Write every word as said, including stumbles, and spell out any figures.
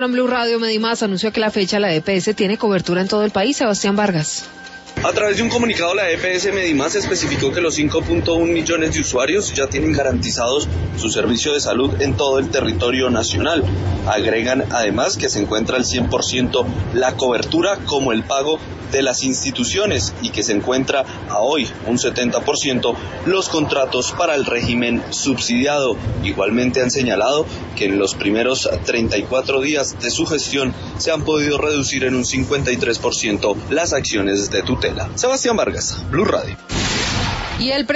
En Blue Radio, Medimás anunció que a la fecha la E P S tiene cobertura en todo el país. Sebastián Vargas. A través de un comunicado, la E P S Medimás especificó que los cinco punto uno millones de usuarios ya tienen garantizados su servicio de salud en todo el territorio nacional. Agregan además que se encuentra al cien por ciento la cobertura como el pago de las instituciones y que se encuentra a hoy un setenta por ciento los contratos para el régimen subsidiado. Igualmente han señalado que en los primeros treinta y cuatro días de su gestión se han podido reducir en un cincuenta y tres por ciento las acciones de tutela. Sebastián Vargas, Blue Radio. Y el